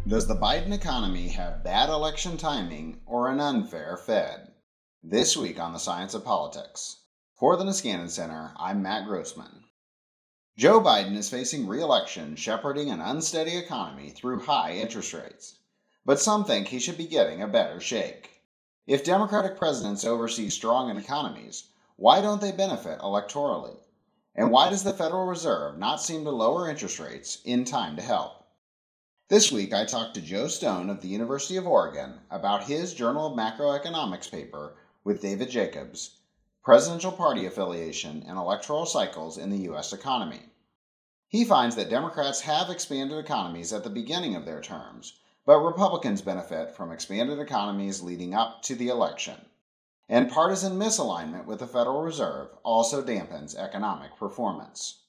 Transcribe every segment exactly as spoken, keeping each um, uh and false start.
Does the Biden economy have bad election timing or an unfair Fed? This week on the Science of Politics. For the Niskanen Center, I'm Matt Grossman. Joe Biden is facing re-election, shepherding an unsteady economy through high interest rates. But some think he should be getting a better shake. If Democratic presidents oversee strong economies, why don't they benefit electorally? And why does the Federal Reserve not seem to lower interest rates in time to help? This week, I talked to Joe Stone of the University of Oregon about his Journal of Macroeconomics paper with David Jacobs, Presidential Party Affiliation and Electoral Cycles in the U S Economy. He finds that Democrats have expanded economies at the beginning of their terms, but Republicans benefit from expanded economies leading up to the election. And partisan misalignment with the Federal Reserve also dampens economic performance.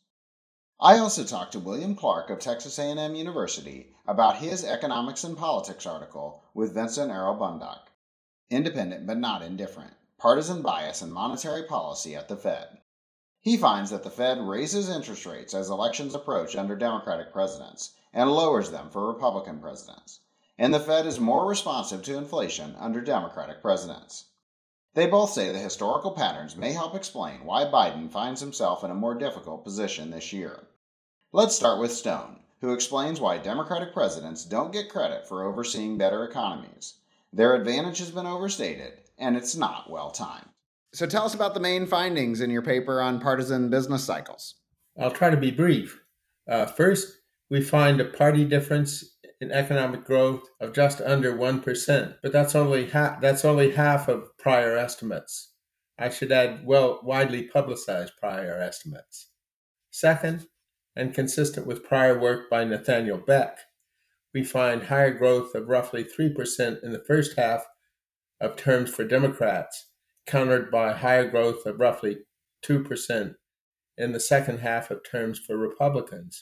I also talked to William Clark of Texas A and M University about his Economics and Politics article with Vincent Errol Bundock. Independent but not indifferent. Partisan bias in monetary policy at the Fed. He finds that the Fed raises interest rates as elections approach under Democratic presidents and lowers them for Republican presidents. And the Fed is more responsive to inflation under Democratic presidents. They both say the historical patterns may help explain why Biden finds himself in a more difficult position this year. Let's start with Stone, who explains why Democratic presidents don't get credit for overseeing better economies. Their advantage has been overstated, and it's not well timed. So tell us about the main findings in your paper on partisan business cycles. I'll try to be brief. Uh, first, we find a party difference in economic growth of just under one percent, but that's only half, that's only half of prior estimates. I should add, well, widely publicized prior estimates. Second, and consistent with prior work by Nathaniel Beck, we find higher growth of roughly three percent in the first half of terms for Democrats, countered by higher growth of roughly two percent in the second half of terms for Republicans.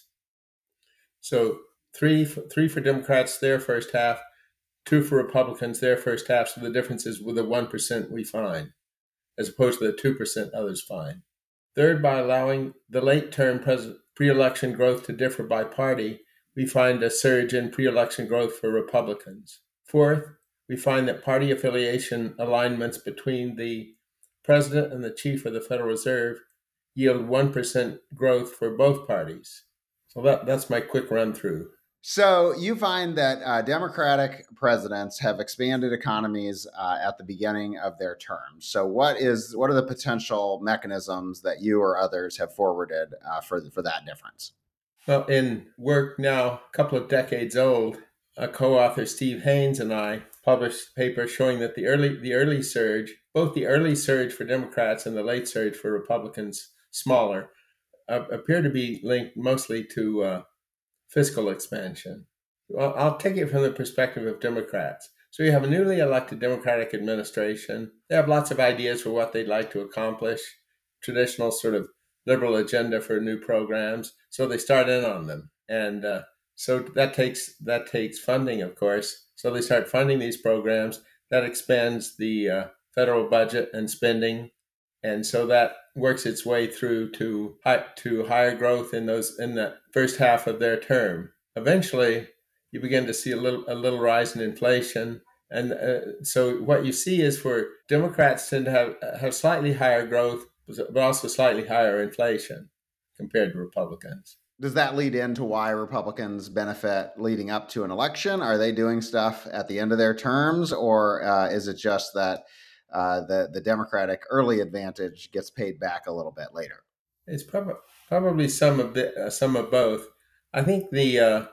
So three for, three for Democrats, their first half, two for Republicans, their first half. So the difference is with the one percent we find, as opposed to the two percent others find. Third, by allowing the late-term pres- pre-election growth to differ by party, we find a surge in pre-election growth for Republicans. Fourth, we find that party affiliation alignments between the president and the chief of the Federal Reserve yield one percent growth for both parties. So that, that's my quick run through. So you find that uh, Democratic presidents have expanded economies uh, at the beginning of their terms. So what is what are the potential mechanisms that you or others have forwarded uh, for for that difference? Well, in work now a couple of decades old, a co-author Steve Haynes and I published a paper showing that the early the early surge, both the early surge for Democrats and the late surge for Republicans, smaller, uh, appear to be linked mostly to uh, fiscal expansion. Well, I'll take it from the perspective of Democrats. So you have a newly elected Democratic administration. They have lots of ideas for what they'd like to accomplish, traditional sort of liberal agenda for new programs. So they start in on them. And uh, so that takes that takes funding, of course. So they start funding these programs. That expands the uh, federal budget and spending. And so that works its way through to high, to higher growth in those in the first half of their term. Eventually, you begin to see a little a little rise in inflation, and uh, so what you see is for Democrats tend to have have slightly higher growth, but also slightly higher inflation compared to Republicans. Does that lead into why Republicans benefit leading up to an election? Are they doing stuff at the end of their terms, or uh, is it just that Uh, the, the Democratic early advantage gets paid back a little bit later? It's prob- probably some of the, uh, some of both. I think the, uh,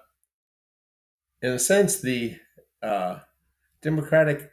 in a sense, the uh, Democratic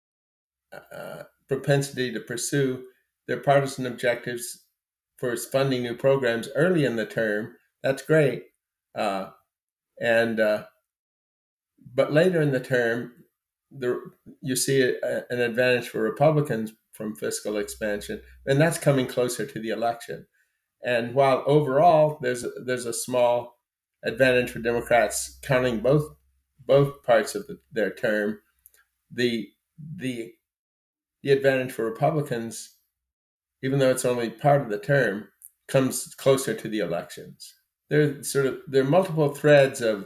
uh, propensity to pursue their partisan objectives for funding new programs early in the term, that's great. Uh, and uh, but later in the term, the, you see a, an advantage for Republicans from fiscal expansion, and that's coming closer to the election. And while overall there's a, there's a small advantage for Democrats counting both both parts of the, their term, the the the advantage for Republicans, even though it's only part of the term, comes closer to the elections. There sort of there are multiple threads of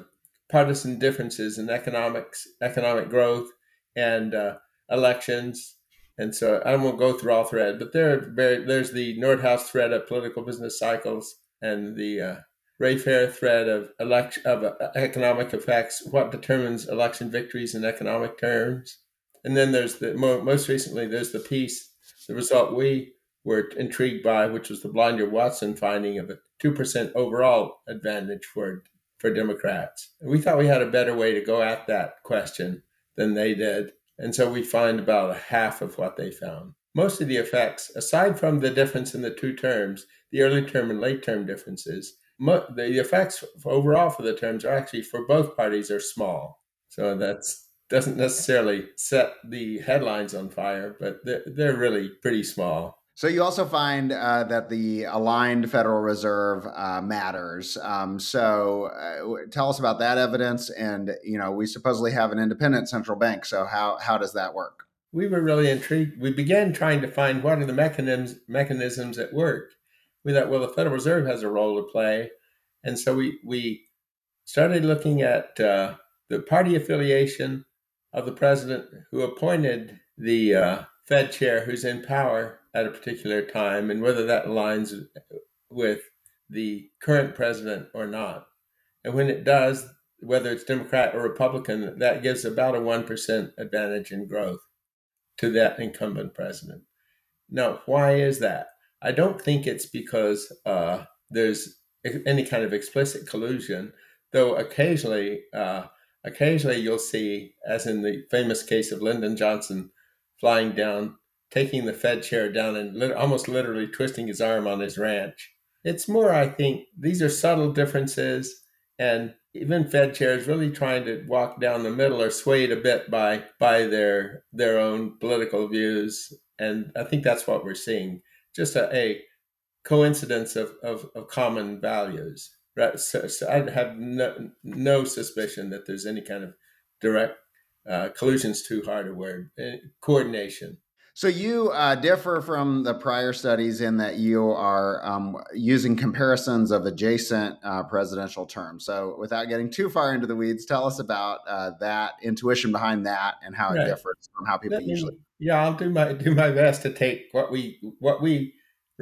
partisan differences in economics, economic growth, and uh, elections. And so I won't go through all thread, but there are very, there's the Nordhaus thread of political business cycles and the uh, Ray Fair thread of election of uh, economic effects, what determines election victories in economic terms. And then there's the most recently there's the piece, the result we were intrigued by, which was the Blinder-Watson finding of a two percent overall advantage for for Democrats. And we thought we had a better way to go at that question than they did. And so we find about a half of what they found. Most of the effects, aside from the difference in the two terms, the early term and late term differences, mo- the effects overall for the terms are actually for both parties are small. So that doesn't necessarily set the headlines on fire, but they're, they're really pretty small. So you also find uh, that the aligned Federal Reserve uh, matters. Um, so uh, tell us about that evidence. And, you know, we supposedly have an independent central bank. So how, how does that work? We were really intrigued. We began trying to find what are the mechanisms, mechanisms at work. We thought, well, the Federal Reserve has a role to play. And so we, we started looking at uh, the party affiliation of the president who appointed the uh, Fed chair who's in power at a particular time and whether that aligns with the current president or not. And when it does, whether it's Democrat or Republican, that gives about a one percent advantage in growth to that incumbent president. Now, why is that? I don't think it's because uh, there's any kind of explicit collusion, though occasionally, uh, occasionally you'll see, as in the famous case of Lyndon Johnson flying down, taking the Fed chair down and lit- almost literally twisting his arm on his ranch. It's more, I think, these are subtle differences, and even Fed chairs really trying to walk down the middle are swayed a bit by by their their own political views. And I think that's what we're seeing, just a, a coincidence of, of, of common values. Right? So, so I have no, no suspicion that there's any kind of direct uh, collusion's too hard a word, uh, coordination. So you uh, differ from the prior studies in that you are um, using comparisons of adjacent uh, presidential terms. So without getting too far into the weeds, tell us about uh, that intuition behind that and how it Right. differs from how people Let me- usually. Yeah, I'll do my do my best to take what we what we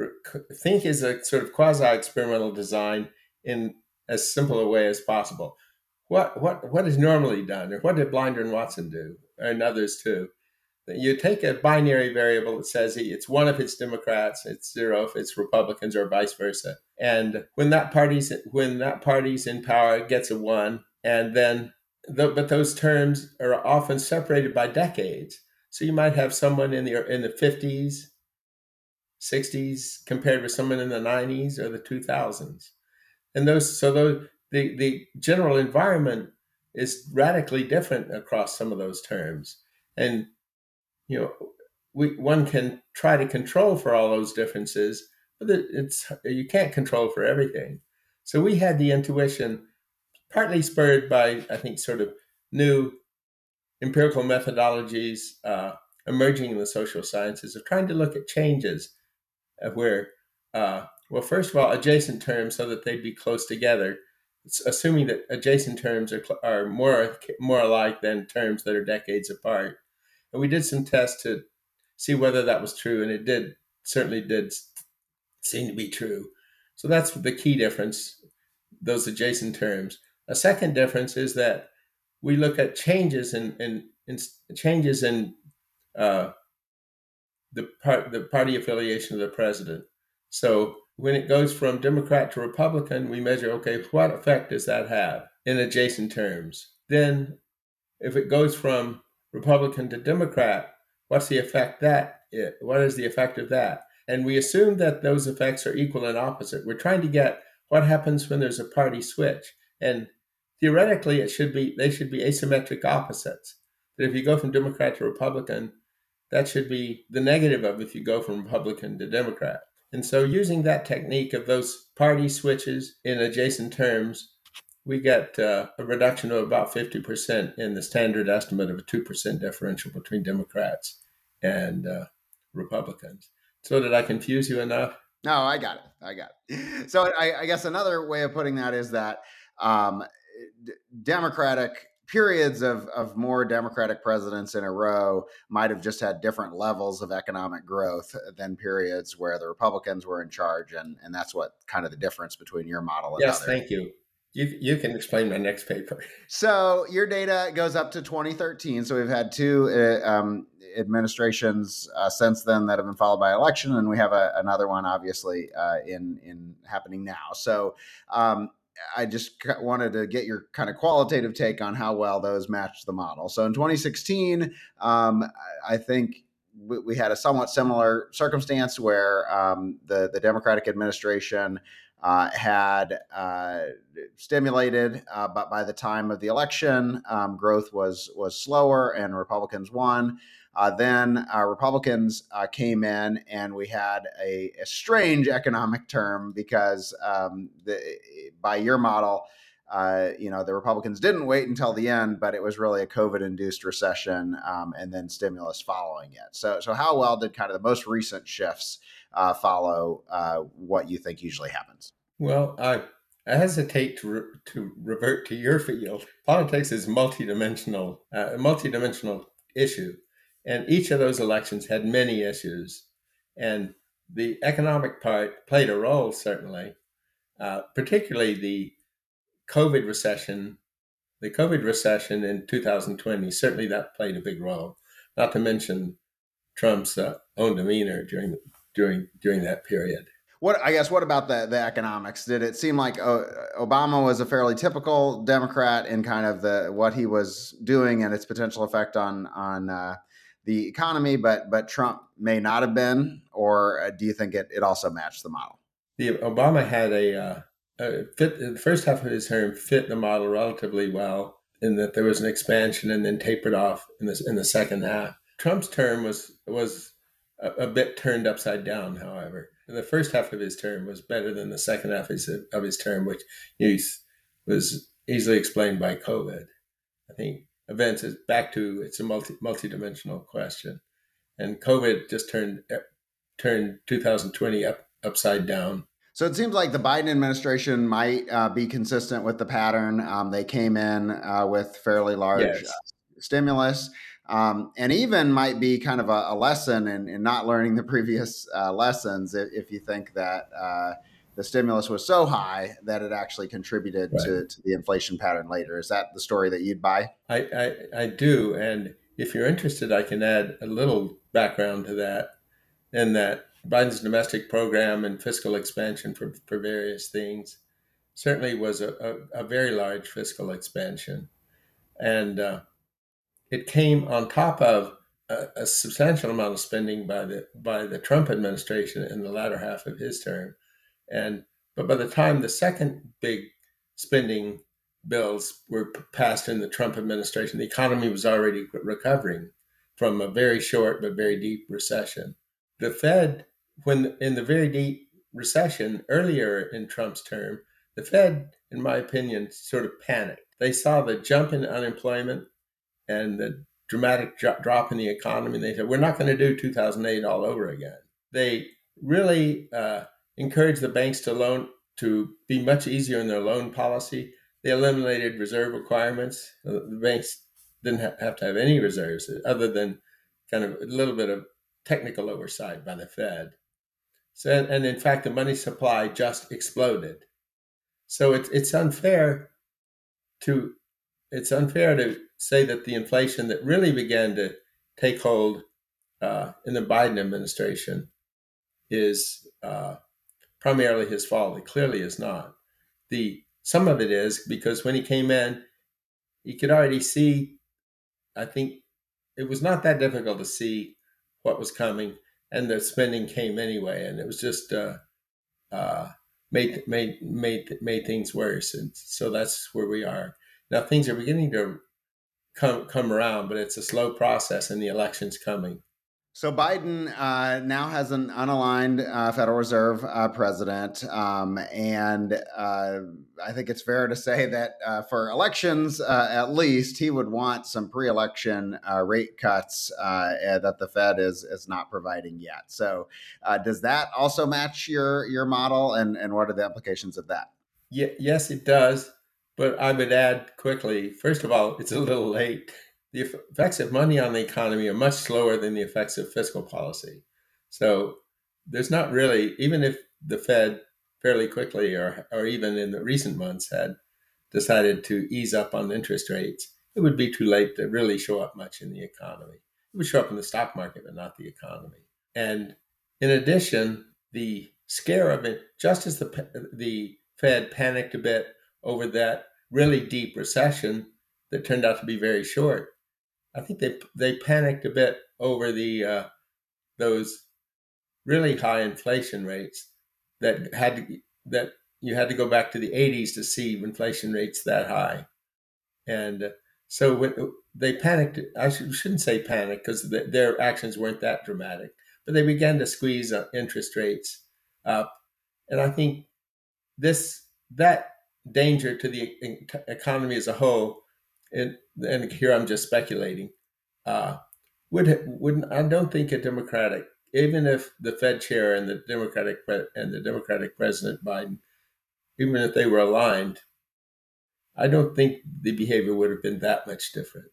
think is a sort of quasi-experimental design in as simple a way as possible. What what what is normally done, or what did Blinder and Watson do, and others too? You take a binary variable that says it's one if it's Democrats, it's zero if it's Republicans, or vice versa. And when that party's when that party's in power, it gets a one, and then the, but those terms are often separated by decades. So you might have someone in the in the fifties, sixties compared with someone in the nineties or the two thousands, and those so those the the general environment is radically different across some of those terms, and you know, we one can try to control for all those differences, but it's you can't control for everything. So we had the intuition, partly spurred by I think sort of new empirical methodologies uh, emerging in the social sciences, of trying to look at changes of where, uh, well, first of all, adjacent terms so that they'd be close together. It's assuming that adjacent terms are are more more alike than terms that are decades apart. And we did some tests to see whether that was true, and it did certainly did seem to be true. So that's the key difference, those adjacent terms. A second difference is that we look at changes in, in, in changes in uh, the part the party affiliation of the president. So when it goes from Democrat to Republican, we measure, okay, what effect does that have in adjacent terms? Then if it goes from Republican to Democrat, what's the effect that is? What is the effect of that? And we assume that those effects are equal and opposite. We're trying to get what happens when there's a party switch. And theoretically, it should be they should be asymmetric opposites. That if you go from Democrat to Republican, that should be the negative of if you go from Republican to Democrat. And so using that technique of those party switches in adjacent terms, we get uh, a reduction of about fifty percent in the standard estimate of a two percent differential between Democrats and uh, Republicans. So did I confuse you enough? No, I got it. I got it. So I, I guess another way of putting that is that um, d- Democratic periods of, of more Democratic presidents in a row might have just had different levels of economic growth than periods where the Republicans were in charge. And, and that's what kind of the difference between your model and Yes, others. thank you. You, you can explain my next paper. So your data goes up to twenty thirteen. So we've had two uh, um, administrations uh, since then that have been followed by election, and we have a, another one, obviously, uh, in in happening now. So um, I just wanted to get your kind of qualitative take on how well those matched the model. So in twenty sixteen, um, I think we had a somewhat similar circumstance where um, the the Democratic administration uh, had uh, stimulated, uh, but by the time of the election, um, growth was was slower, and Republicans won. Uh, then uh, Republicans uh, came in, and we had a, a strange economic term because um, the, by your model, uh, you know, the Republicans didn't wait until the end, but it was really a COVID-induced recession um, and then stimulus following it. So, so how well did kind of the most recent shifts uh, follow uh, what you think usually happens? Well, I I hesitate to re- to revert to your field. Politics is multidimensional, uh, a multidimensional issue, and each of those elections had many issues, and the economic part played a role certainly, uh, particularly the COVID recession. The COVID recession in two thousand twenty, certainly that played a big role. Not to mention Trump's uh, own demeanor during during during that period. What I guess, what about the the economics? Did it seem like uh, Obama was a fairly typical Democrat in kind of the what he was doing and its potential effect on on uh, the economy, but but Trump may not have been, or uh, do you think it, it also matched the model? The Obama had a, uh, a fit. The first half of his term fit the model relatively well, in that there was an expansion and then tapered off in the in the second half. Trump's term was was a, a bit turned upside down, however. The first half of his term was better than the second half of his, of his term, which was easily explained by COVID. I think events is back to it's a multi multi-dimensional question, and COVID just turned turned two thousand twenty up upside down. So it seems like the Biden administration might uh, be consistent with the pattern. Um, they came in uh, with fairly large Yes. uh, stimulus. Um, and even might be kind of a, a lesson in, in not learning the previous uh, lessons if, if you think that uh, the stimulus was so high that it actually contributed Right. to, to the inflation pattern later. Is that the story that you'd buy? I, I, I do. And if you're interested, I can add a little background to that, in that Biden's domestic program and fiscal expansion for, for various things certainly was a, a, a very large fiscal expansion. And uh, it came on top of a, a substantial amount of spending by the by the Trump administration in the latter half of his term, and but by the time the second big spending bills were passed in the Trump administration, the economy was already recovering from a very short but very deep recession. The Fed, when in the very deep recession earlier in Trump's term, the Fed, in my opinion, sort of panicked. They saw the jump in unemployment and the dramatic drop in the economy. And they said, we're not going to do two thousand eight all over again. They really uh, encouraged the banks to loan to be much easier in their loan policy. They eliminated reserve requirements. The banks didn't have to have any reserves other than kind of a little bit of technical oversight by the Fed. So, and in fact, the money supply just exploded. So it's it's unfair to it's unfair to say that the inflation that really began to take hold uh, in the Biden administration is uh, primarily his fault. It clearly is not. The some of it is because when he came in, he could already see. I think it was not that difficult to see what was coming, and the spending came anyway, and it was just uh, uh, made made made made things worse, and so that's where we are now. Things are beginning to come come around, but it's a slow process, and the election's coming. So Biden uh, now has an unaligned uh, Federal Reserve uh, president, um, and uh, I think it's fair to say that uh, for elections, uh, at least, he would want some pre-election uh, rate cuts uh, that the Fed is is not providing yet. So, uh, does that also match your your model, and and what are the implications of that? Yeah, yes, it does. But I would add quickly, first of all, it's a little late. The effects of money on the economy are much slower than the effects of fiscal policy. So there's not really, even if the Fed fairly quickly or, or even in the recent months had decided to ease up on interest rates, it would be too late to really show up much in the economy. It would show up in the stock market, but not the economy. And in addition, the scare of it, just as the, the Fed panicked a bit over that really deep recession that turned out to be very short, I think they they panicked a bit over the uh, those really high inflation rates that had to, that you had to go back to the eighties to see inflation rates that high. And uh, so when they panicked, I shouldn't say panic because the, their actions weren't that dramatic, but they began to squeeze uh, interest rates up. And I think this that danger to the economy as a whole, and, and here I'm just speculating, uh, would wouldn't I don't think a Democratic, even if the Fed chair and the Democratic and the Democratic President Biden, even if they were aligned, I don't think the behavior would have been that much different.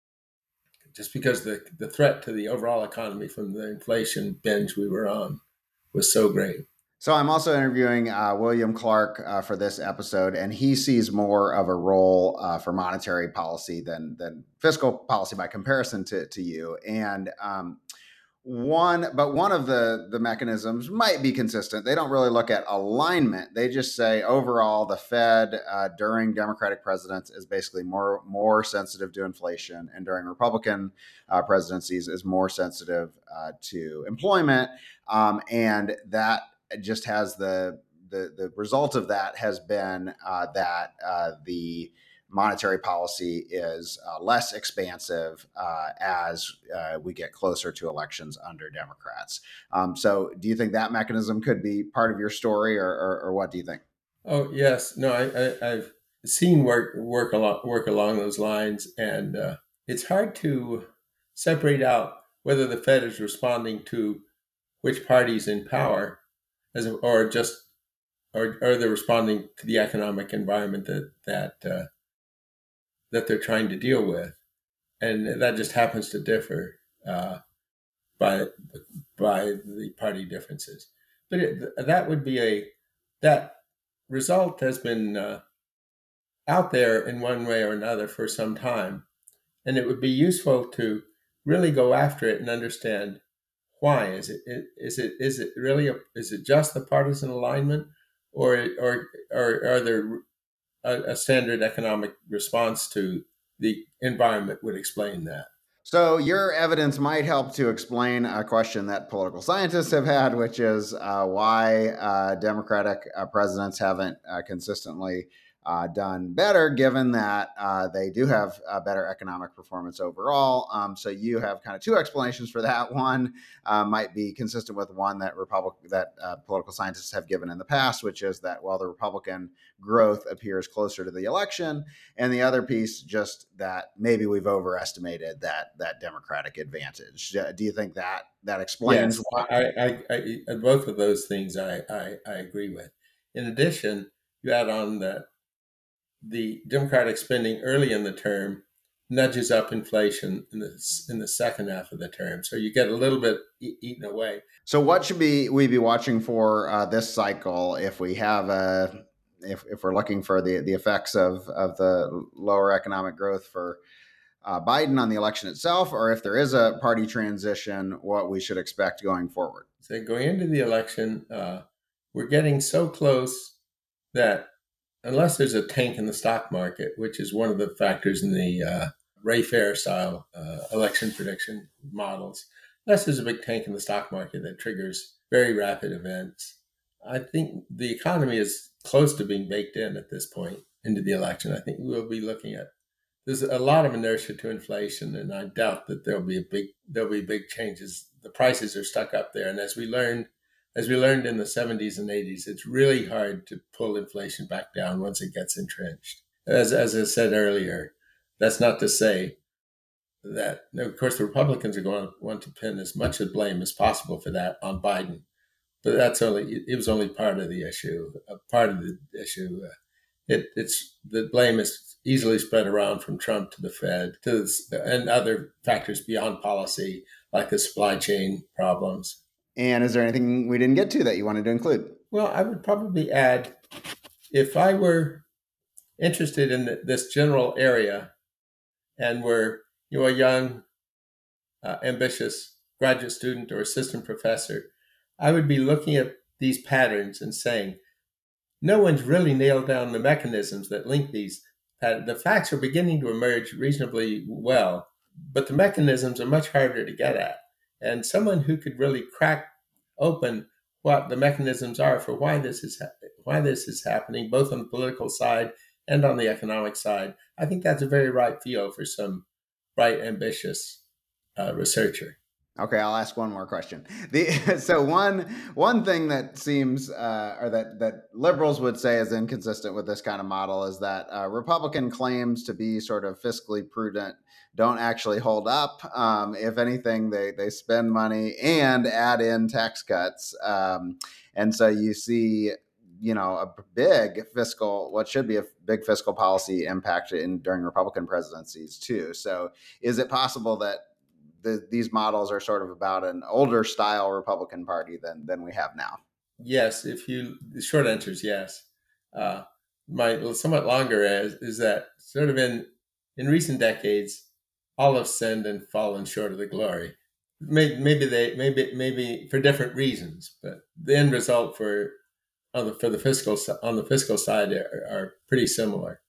Just because the the threat to the overall economy from the inflation binge we were on was so great. So I'm also interviewing uh, William Clark uh, for this episode, and he sees more of a role uh, for monetary policy than than fiscal policy by comparison to to you. And um, one, but one of the the mechanisms might be consistent. They don't really look at alignment. They just say overall the Fed uh, during Democratic presidents is basically more more sensitive to inflation, and during Republican uh, presidencies is more sensitive uh, to employment, um, and that just has the the the result of that has been uh, that uh, the monetary policy is uh, less expansive uh, as uh, we get closer to elections under Democrats. Um, so, do you think that mechanism could be part of your story, or, or, or what do you think? Oh yes, no, I, I, I've seen work work along work along those lines, and uh, it's hard to separate out whether the Fed is responding to which party's in power, as a, or just or or they're responding to the economic environment that that uh, that they're trying to deal with, and that just happens to differ uh, by by the party differences. But it, that would be a that result has been uh, out there in one way or another for some time, and it would be useful to really go after it and understand why. Is it is it is it really a, is it just the partisan alignment, or or or are there a, a standard economic response to the environment would explain that? So your evidence might help to explain a question that political scientists have had, which is uh, why uh, Democratic uh, presidents haven't uh, consistently uh, done better, given that uh, they do have uh, better economic performance overall. Um, so you have kind of two explanations for that. One uh, might be consistent with one that Republic that uh, political scientists have given in the past, which is that while the Republican growth appears closer to the election, and the other piece just that maybe we've overestimated that that Democratic advantage. Do you think that that explains Yes, why? I, I, I, both of those things I, I, I agree with. In addition, you add on that the Democratic spending early in the term nudges up inflation in the in the second half of the term, so you get a little bit e- eaten away. So, what should be we be watching for uh, this cycle if we have a if, if we're looking for the the effects of of the lower economic growth for uh, Biden on the election itself, or if there is a party transition, what we should expect going forward? So, going into the election, uh, we're getting so close that unless there's a tank in the stock market, which is one of the factors in the uh, Ray Fair style uh, election prediction models, unless there's a big tank in the stock market that triggers very rapid events, I think the economy is close to being baked in at this point into the election. I think we'll be looking at there's a lot of inertia to inflation, and I doubt that there'll be a big there'll be big changes. The prices are stuck up there, and as we learned as we learned in the seventies and eighties, it's really hard to pull inflation back down once it gets entrenched. As as I said earlier, that's not to say that, of course, the Republicans are going to want to pin as much of blame as possible for that on Biden, but that's only it was only part of the issue. A part of the issue it, it's the blame is easily spread around from Trump to the Fed to the, and other factors beyond policy, like the supply chain problems. And is there anything we didn't get to that you wanted to include? Well, I would probably add, if I were interested in this general area and were you know, a young, uh, ambitious graduate student or assistant professor, I would be looking at these patterns and saying, no one's really nailed down the mechanisms that link these. The facts are beginning to emerge reasonably well, but the mechanisms are much harder to get at. And someone who could really crack open what the mechanisms are for why this is ha- why this is happening, both on the political side and on the economic side, I think that's a very ripe field for some bright, ambitious uh, researcher. Okay, I'll ask one more question. The, so one one thing that seems, uh, or that that liberals would say is inconsistent with this kind of model is that uh, Republican claims to be sort of fiscally prudent don't actually hold up. Um, if anything, they they spend money and add in tax cuts, um, and so you see, you know, a big fiscal, what should be a big fiscal policy impact in during Republican presidencies too. So, is it possible that The, these models are sort of about an older style Republican Party than than we have now? Yes, if you the short answer is yes. Uh, my somewhat longer is is that sort of in in recent decades, all have sinned and fallen short of the glory. Maybe, maybe they maybe maybe for different reasons, but the end result for on the for the fiscal on the fiscal side are, are pretty similar.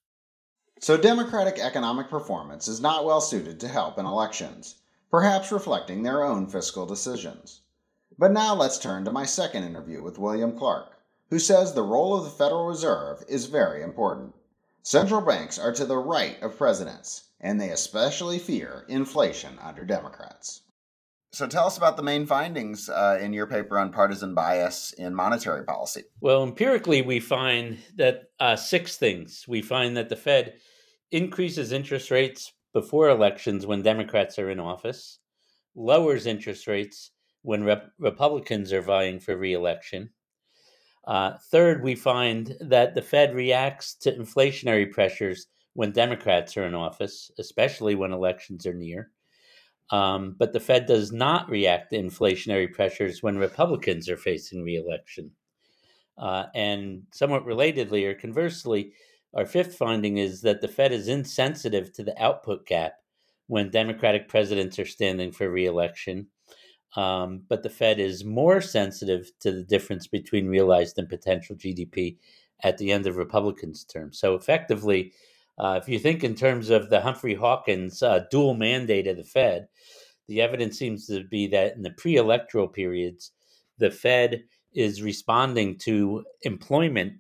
So Democratic economic performance is not well suited to help in elections, perhaps reflecting their own fiscal decisions. But now let's turn to my second interview with William Clark, who says the role of the Federal Reserve is very important. Central banks are to the right of presidents, and they especially fear inflation under Democrats. So tell us about the main findings uh, in your paper on partisan bias in monetary policy. Well, empirically, we find that uh, six things. We find that the Fed increases interest rates before elections when Democrats are in office, lowers interest rates when rep- Republicans are vying for re-election. Uh, third, we find that the Fed reacts to inflationary pressures when Democrats are in office, especially when elections are near. Um, but the Fed does not react to inflationary pressures when Republicans are facing re-election. Uh, and somewhat relatedly, or conversely, our fifth finding is that the Fed is insensitive to the output gap when Democratic presidents are standing for re-election. Um, but the Fed is more sensitive to the difference between realized and potential G D P at the end of Republicans' term. So effectively, uh, if you think in terms of the Humphrey Hawkins uh, dual mandate of the Fed, the evidence seems to be that in the pre-electoral periods, the Fed is responding to employment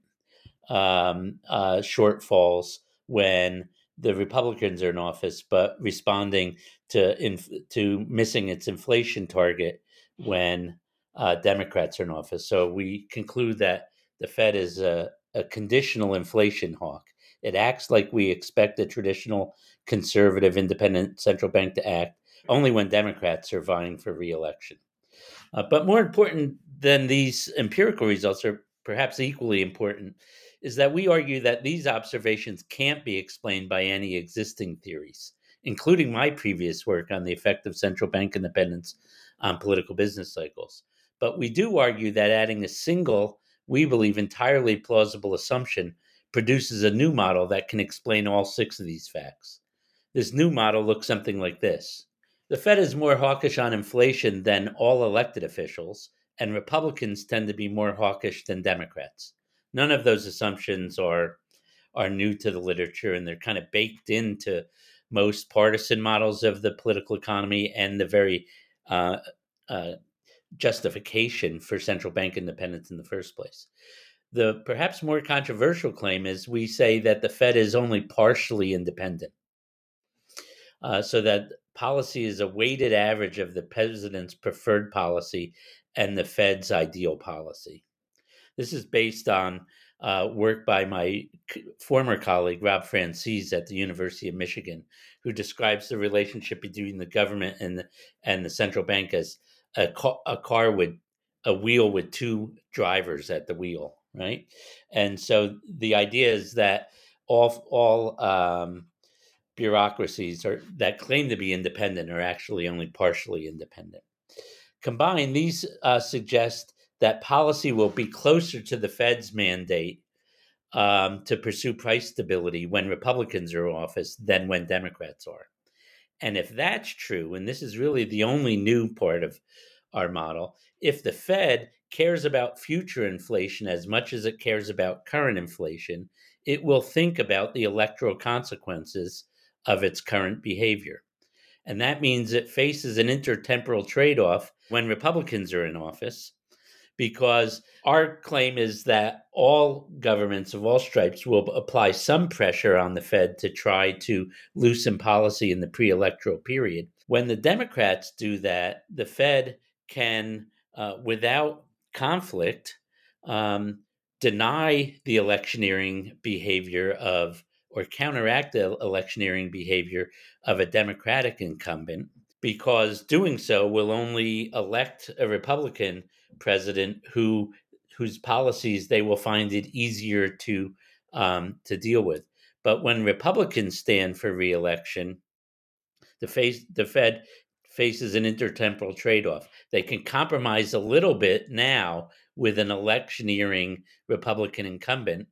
um, uh, shortfalls when the Republicans are in office, but responding to inf- to missing its inflation target when uh, Democrats are in office. So we conclude that the Fed is a, a conditional inflation hawk. It acts like we expect a traditional conservative independent central bank to act only when Democrats are vying for re-election. Uh, but more important than these empirical results, or perhaps equally important, is that we argue that these observations can't be explained by any existing theories, including my previous work on the effect of central bank independence on political business cycles. But we do argue that adding a single, we believe, entirely plausible assumption produces a new model that can explain all six of these facts. This new model looks something like this. The Fed is more hawkish on inflation than all elected officials, and Republicans tend to be more hawkish than Democrats. None of those assumptions are are new to the literature, and they're kind of baked into most partisan models of the political economy and the very uh, uh, justification for central bank independence in the first place. The perhaps more controversial claim is we say that the Fed is only partially independent, uh, so that policy is a weighted average of the president's preferred policy and the Fed's ideal policy. This is based on uh, work by my c- former colleague, Rob Francis at the University of Michigan, who describes the relationship between the government and the, and the central bank as a, ca- a car with a wheel with two drivers at the wheel. right? And so the idea is that all all um, bureaucracies are that claim to be independent are actually only partially independent. Combined, these uh, suggest that policy will be closer to the Fed's mandate um, to pursue price stability when Republicans are in office than when Democrats are. And if that's true, and this is really the only new part of our model, if the Fed cares about future inflation as much as it cares about current inflation, it will think about the electoral consequences of its current behavior. And that means it faces an intertemporal trade off when Republicans are in office, because our claim is that all governments of all stripes will apply some pressure on the Fed to try to loosen policy in the pre electoral period. When the Democrats do that, the Fed can, uh, without conflict, um, deny the electioneering behavior of or counteract the electioneering behavior of a Democratic incumbent, because doing so will only elect a Republican president who whose policies they will find it easier to um, to deal with. But when Republicans stand for reelection, the face the Fed faces an intertemporal trade-off. They can compromise a little bit now with an electioneering Republican incumbent,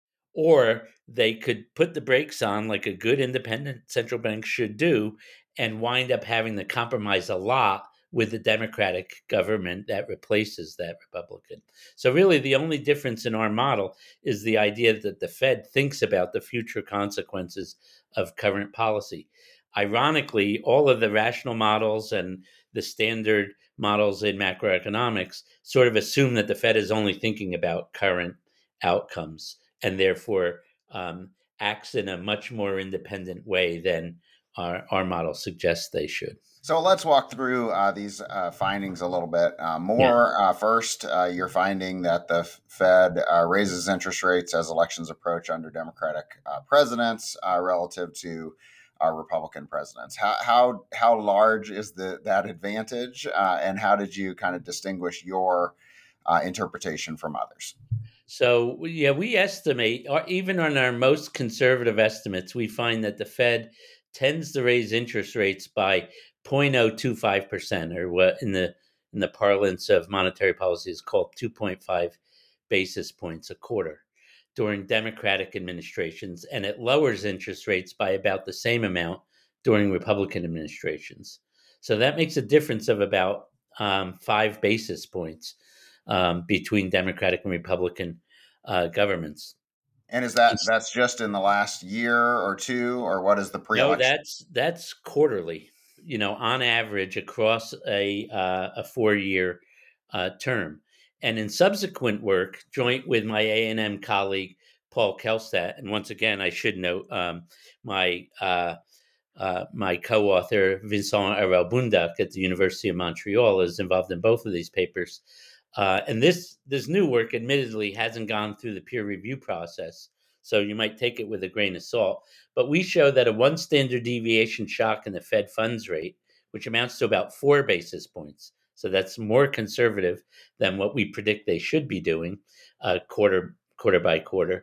or they could put the brakes on like a good independent central bank should do and wind up having to compromise a lot with the Democratic government that replaces that Republican. So really the only difference in our model is the idea that the Fed thinks about the future consequences of current policy. Ironically, all of the rational models and the standard models in macroeconomics sort of assume that the Fed is only thinking about current outcomes, and therefore um, acts in a much more independent way than our, our model suggests they should. So let's walk through uh, these uh, findings a little bit uh, Yeah. more. Uh, first, uh, you're finding that the Fed uh, raises interest rates as elections approach under Democratic uh, presidents uh, relative to uh, Republican presidents. How how how large is the that advantage, uh, and how did you kind of distinguish your uh, interpretation from others? So yeah, we estimate, or even on our most conservative estimates, we find that the Fed tends to raise interest rates by zero point zero two five percent, or what in the in the parlance of monetary policy is called two point five basis points a quarter during Democratic administrations, and it lowers interest rates by about the same amount during Republican administrations. So that makes a difference of about um, five basis points um, between Democratic and Republican uh, governments. And is that that's just in the last year or two, or what is the No, pre-election? that's that's quarterly. You know, on average across a uh, a four year uh, term, and in subsequent work, joint with my A and M colleague Paul Kelstat, and once again, I should note um, my uh, uh, my co-author Vincent Arel-Bundak at the University of Montreal is involved in both of these papers. Uh, and this this new work, admittedly, hasn't gone through the peer review process, so you might take it with a grain of salt. But we show that a one standard deviation shock in the Fed funds rate, which amounts to about four basis points, so that's more conservative than what we predict they should be doing, uh, quarter quarter by quarter.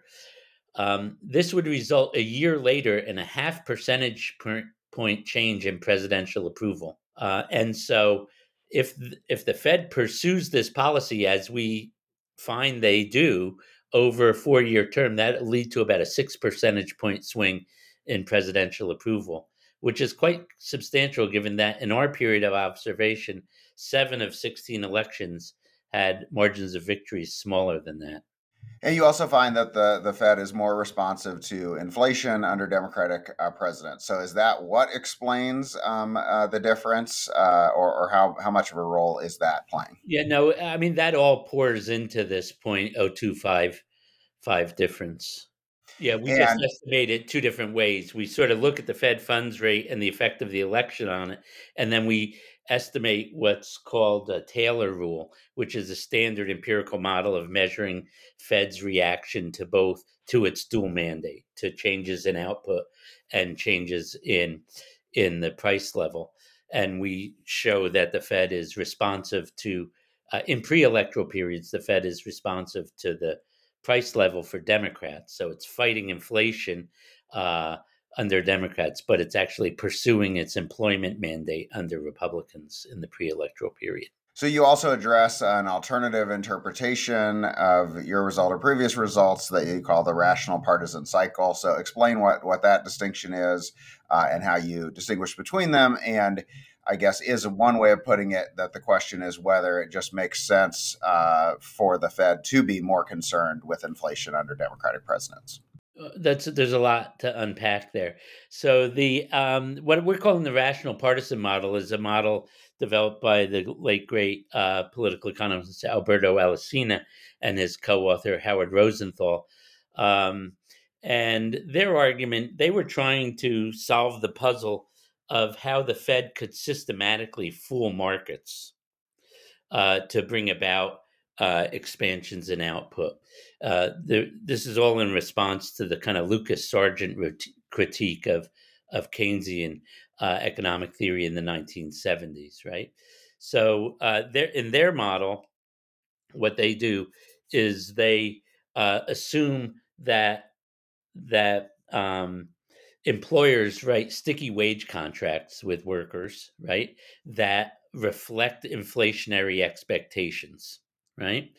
Um, this would result a year later in a half percentage point change in presidential approval. Uh, and so, if if the Fed pursues this policy as we find they do over a four-year term, that will lead to about a six percentage point swing in presidential approval, which is quite substantial given that in our period of observation, seven of sixteen elections had margins of victory smaller than that. And you also find that the, the Fed is more responsive to inflation under Democratic uh, presidents. So is that what explains um, uh, the difference, uh, or, or how, how much of a role is that playing? Yeah, no, I mean, that all pours into this zero point zero two five five difference. Yeah, we just And estimate it two different ways. We sort of look at the Fed funds rate and the effect of the election on it, and then we estimate what's called a Taylor rule, which is a standard empirical model of measuring Fed's reaction to both to its dual mandate, to changes in output and changes in in the price level. And we show that the Fed is responsive to uh, in pre-electoral periods, the Fed is responsive to the price level for Democrats. So it's fighting inflation uh, under Democrats, but it's actually pursuing its employment mandate under Republicans in the pre-electoral period. So you also address an alternative interpretation of your result or previous results that you call the rational partisan cycle. So explain what, what that distinction is uh, and how you distinguish between them. And I guess is one way of putting it that the question is whether it just makes sense uh, for the Fed to be more concerned with inflation under Democratic presidents. Uh, That's there's a lot to unpack there. So the um, what we're calling the rational partisan model is a model developed by the late great uh, political economist Alberto Alesina and his co-author Howard Rosenthal. Um, and their argument, they were trying to solve the puzzle of how the Fed could systematically fool markets uh, to bring about uh, expansions in output. Uh, the, this is all in response to the kind of Lucas Sargent ret- critique of of Keynesian uh, economic theory in the nineteen seventies, right? So uh, in their model, what they do is they uh, assume that that um, employers write sticky wage contracts with workers, right, that reflect inflationary expectations, right?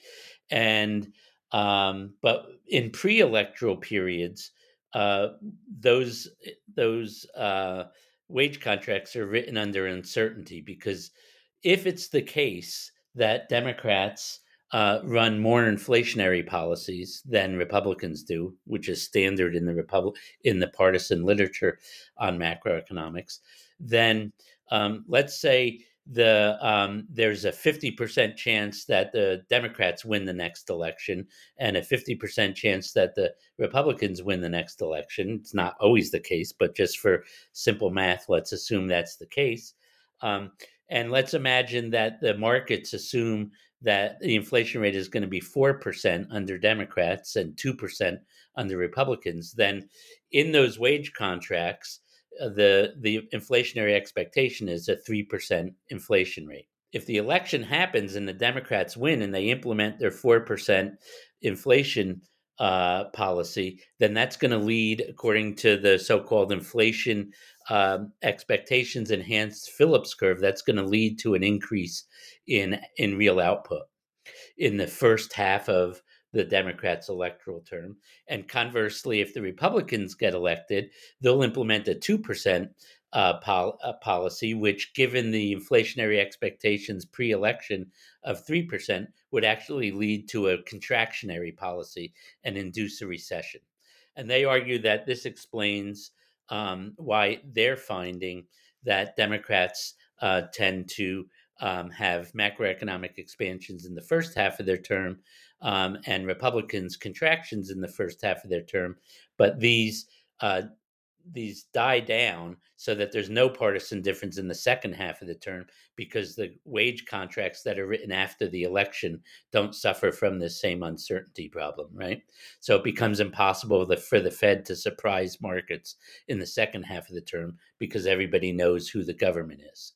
And um, but in pre-electoral periods, uh, those those uh, wage contracts are written under uncertainty because if it's the case that Democrats uh, run more inflationary policies than Republicans do, which is standard in the Republic in the partisan literature on macroeconomics, then um, let's say the um, there's a fifty percent chance that the Democrats win the next election and a fifty percent chance that the Republicans win the next election. It's not always the case, but just for simple math, let's assume that's the case. Um, and let's imagine that the markets assume that the inflation rate is going to be four percent under Democrats and two percent under Republicans. Then in those wage contracts, uh, the, the inflationary expectation is a three percent inflation rate. If the election happens and the Democrats win and they implement their four percent inflation uh, policy, then that's going to lead, according to the so-called inflation um, expectations enhanced Phillips curve, that's going to lead to an increase in in real output in the first half of the Democrats' electoral term. And conversely, if the Republicans get elected, they'll implement a two percent uh, pol- uh, policy, which, given the inflationary expectations pre-election of three percent, would actually lead to a contractionary policy and induce a recession. And they argue that this explains um, why they're finding that Democrats uh, tend to um, have macroeconomic expansions in the first half of their term um, and Republicans contractions in the first half of their term. But these uh, these die down so that there's no partisan difference in the second half of the term because the wage contracts that are written after the election don't suffer from this same uncertainty problem, right? So it becomes impossible for the Fed to surprise markets in the second half of the term because everybody knows who the government is.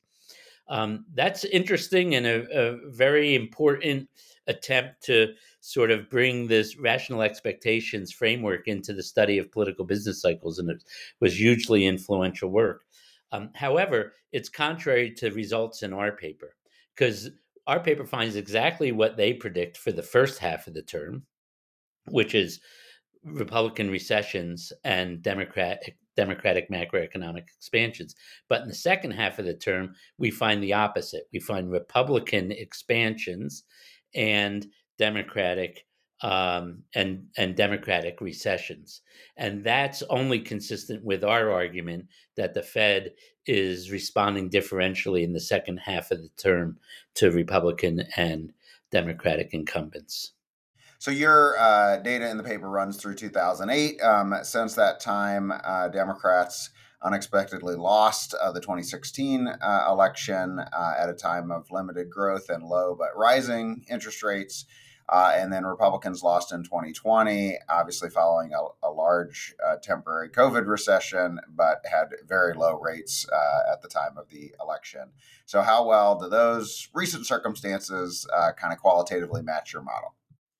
Um, that's interesting and a, a very important attempt to sort of bring this rational expectations framework into the study of political business cycles, and it was hugely influential work. Um, however, it's contrary to results in our paper, because our paper finds exactly what they predict for the first half of the term, which is Republican recessions and Democratic Democratic macroeconomic expansions. But in the second half of the term, we find the opposite. We find Republican expansions and Democratic um, and and Democratic recessions, and that's only consistent with our argument that the Fed is responding differentially in the second half of the term to Republican and Democratic incumbents. So your uh, data in the paper runs through two thousand eight. Um, since that time, uh, Democrats unexpectedly lost uh, the twenty sixteen uh, election uh, at a time of limited growth and low but rising interest rates. Uh, and then Republicans lost in twenty twenty, obviously following a, a large uh, temporary COVID recession, but had very low rates uh, at the time of the election. So how well do those recent circumstances uh, kind of qualitatively match your model?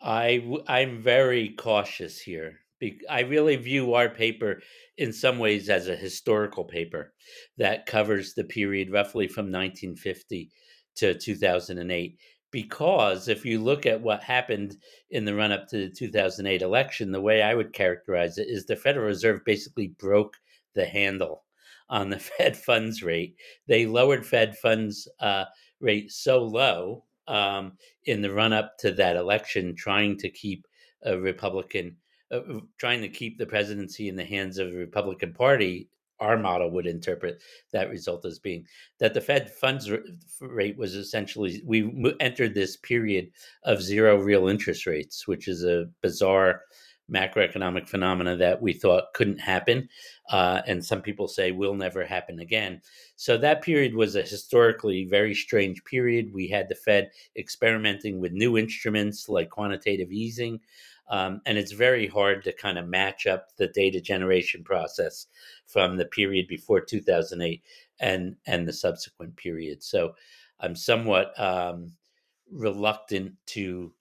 I w- I'm very cautious here. Be- I really view our paper in some ways as a historical paper that covers the period roughly from nineteen fifty to two thousand eight. Because if you look at what happened in the run up to the two thousand eight election, the way I would characterize it is the Federal Reserve basically broke the handle on the Fed funds rate. They lowered Fed funds uh, rate so low. Um, in the run up to that election, trying to keep a Republican, uh, trying to keep the presidency in the hands of the Republican Party. Our model would interpret that result as being that the Fed funds rate was essentially, we entered this period of zero real interest rates, which is a bizarre macroeconomic phenomena that we thought couldn't happen. Uh, and some people say will never happen again. So that period was a historically very strange period. We had the Fed experimenting with new instruments like quantitative easing. Um, and it's very hard to kind of match up the data generation process from the period before two thousand eight and, and the subsequent period. So I'm somewhat um, reluctant to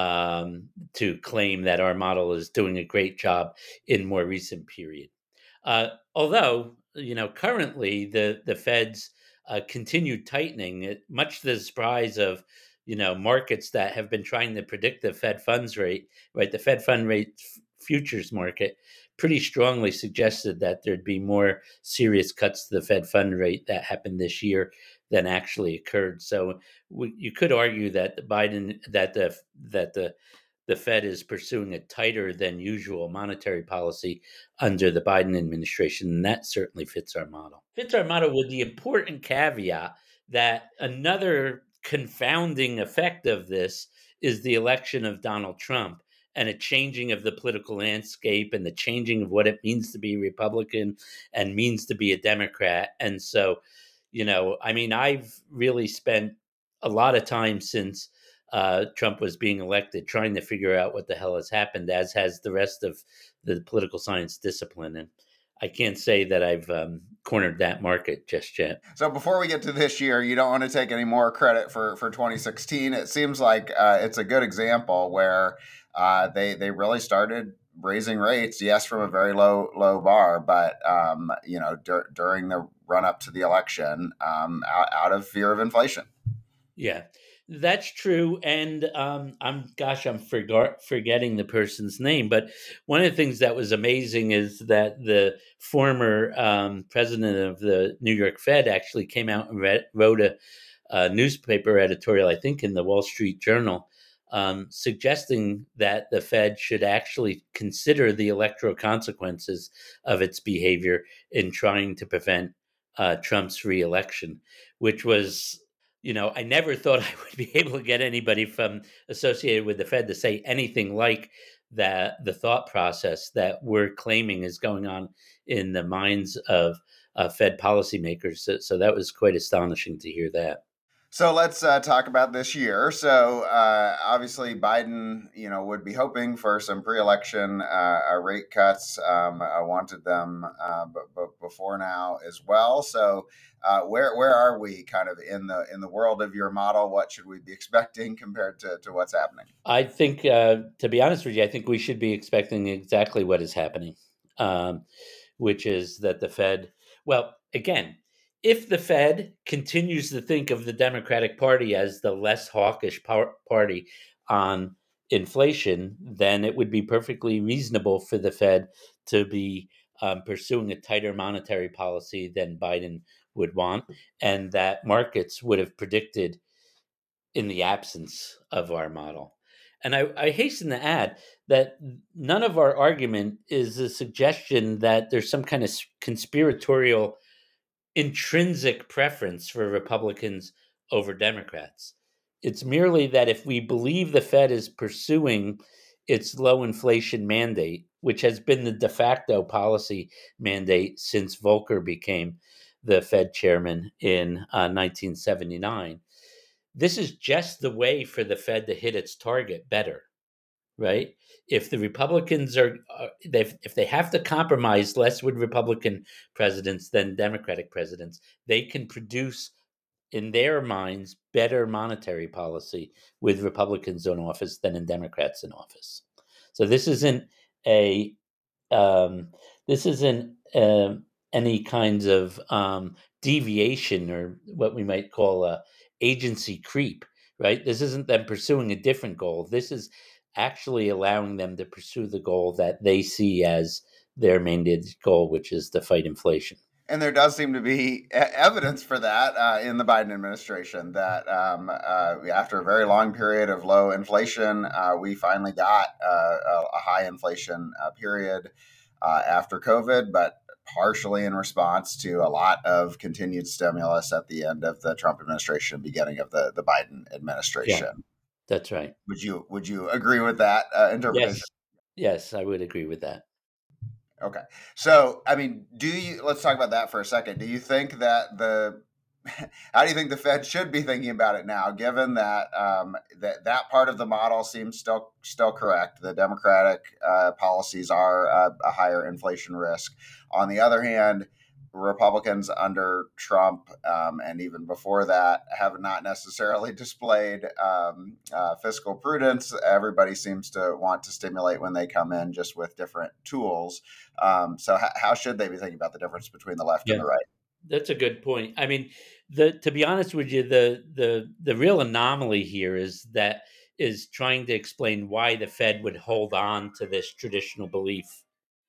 um, to claim that our model is doing a great job in more recent period. Uh, although, you know, currently the the Fed's uh, continued tightening, it, much to the surprise of, you know, markets that have been trying to predict the Fed funds rate, right? The Fed fund rate f- futures market pretty strongly suggested that there'd be more serious cuts to the Fed fund rate that happened this year than actually occurred. So we, you could argue that the Biden that the that the the Fed is pursuing a tighter than usual monetary policy under the Biden administration. And that certainly fits our model. Fits our model with the important caveat that another confounding effect of this is the election of Donald Trump and a changing of the political landscape and the changing of what it means to be Republican and means to be a Democrat. And so, you know, I mean, I've really spent a lot of time since uh, Trump was being elected, trying to figure out what the hell has happened, as has the rest of the political science discipline. And I can't say that I've um, cornered that market just yet. So before we get to this year, you don't want to take any more credit for, for twenty sixteen. It seems like uh, it's a good example where uh, they they really started raising rates, yes, from a very low low bar, but um, you know dur- during the run up to the election, um, out, out of fear of inflation. Yeah, that's true. And um, I'm, gosh, I'm forgot, forgetting the person's name. But one of the things that was amazing is that the former um, president of the New York Fed actually came out and read, wrote a, a newspaper editorial, I think in the Wall Street Journal, um, suggesting that the Fed should actually consider the electoral consequences of its behavior in trying to prevent uh, Trump's reelection, which was, you know, I never thought I would be able to get anybody from associated with the Fed to say anything like that. The thought process that we're claiming is going on in the minds of uh, Fed policymakers. So, so that was quite astonishing to hear that. So let's uh, talk about this year. So uh, obviously, Biden, you know, would be hoping for some pre-election uh, uh, rate cuts. Um, I wanted them, uh, but, but before now as well. So uh, where where are we, kind of in the in the world of your model? What should we be expecting compared to, to what's happening? I think, uh, to be honest with you, I think we should be expecting exactly what is happening, um, which is that the Fed. Well, again, if the Fed continues to think of the Democratic Party as the less hawkish par- party on inflation, then it would be perfectly reasonable for the Fed to be um, pursuing a tighter monetary policy than Biden would want, and that markets would have predicted in the absence of our model. And I, I hasten to add that none of our argument is a suggestion that there's some kind of conspiratorial intrinsic preference for Republicans over Democrats. It's merely that if we believe the Fed is pursuing its low inflation mandate, which has been the de facto policy mandate since Volcker became the Fed chairman in uh, nineteen seventy-nine, this is just the way for the Fed to hit its target better, right? If the Republicans are, uh, if they have to compromise less with Republican presidents than Democratic presidents, they can produce in their minds, better monetary policy with Republicans in office than in Democrats in office. So this isn't a um, this isn't um any kinds of um, deviation or what we might call a agency creep, right? This isn't them pursuing a different goal. This is actually allowing them to pursue the goal that they see as their mandated goal, which is to fight inflation. And there does seem to be e- evidence for that uh, in the Biden administration that um, uh, after a very long period of low inflation, uh, we finally got uh, a, a high inflation uh, period uh, after COVID, but partially in response to a lot of continued stimulus at the end of the Trump administration, beginning of the, the Biden administration. Yeah, that's right. Would you would you agree with that uh, interpretation? Yes, yes, I would agree with that. Okay. So, I mean, do you, let's talk about that for a second. Do you think that the, how do you think the Fed should be thinking about it now, given that um, that, that part of the model seems still still correct? The Democratic uh, policies are uh, a higher inflation risk. On the other hand, Republicans under Trump um, and even before that have not necessarily displayed um, uh, fiscal prudence. Everybody seems to want to stimulate when they come in, just with different tools. Um, so, h- how should they be thinking about the difference between the left Yeah. and the right? That's a good point. I mean, the to be honest with you, the the the real anomaly here is that is trying to explain why the Fed would hold on to this traditional belief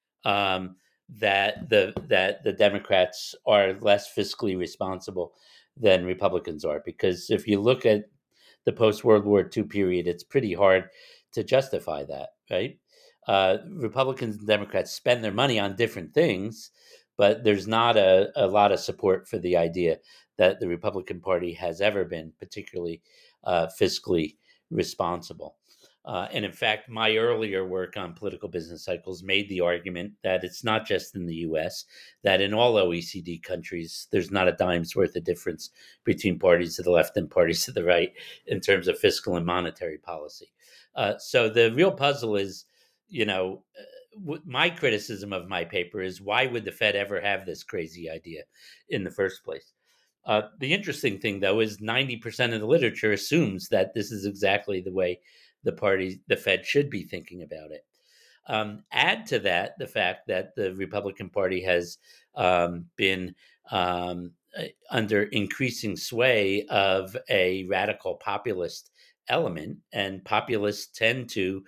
um, that the that the Democrats are less fiscally responsible than Republicans are. Because if you look at the post World War Two period, it's pretty hard to justify that, right? Uh, Republicans and Democrats spend their money on different things, but there's not a, a lot of support for the idea that the Republican Party has ever been particularly uh, fiscally responsible. Uh, and in fact, my earlier work on political business cycles made the argument that it's not just in the U S, that in all O E C D countries, there's not a dime's worth of difference between parties to the left and parties to the right in terms of fiscal and monetary policy. Uh, so the real puzzle is, you know, uh, w- my criticism of my paper is why would the Fed ever have this crazy idea in the first place? Uh, the interesting thing, though, is ninety percent of the literature assumes that this is exactly the way the party, the Fed, should be thinking about it. Um, add to that the fact that the Republican Party has um, been um, under increasing sway of a radical populist element, and populists tend to,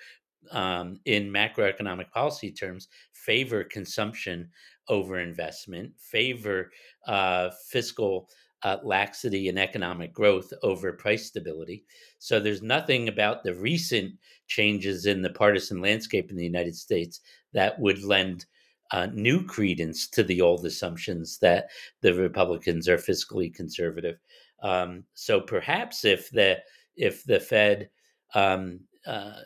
um, in macroeconomic policy terms, favor consumption over investment, favor uh, fiscal uh, laxity and economic growth over price stability. So there's nothing about the recent changes in the partisan landscape in the United States that would lend uh, new credence to the old assumptions that the Republicans are fiscally conservative. Um, so perhaps if the if the Fed um, uh,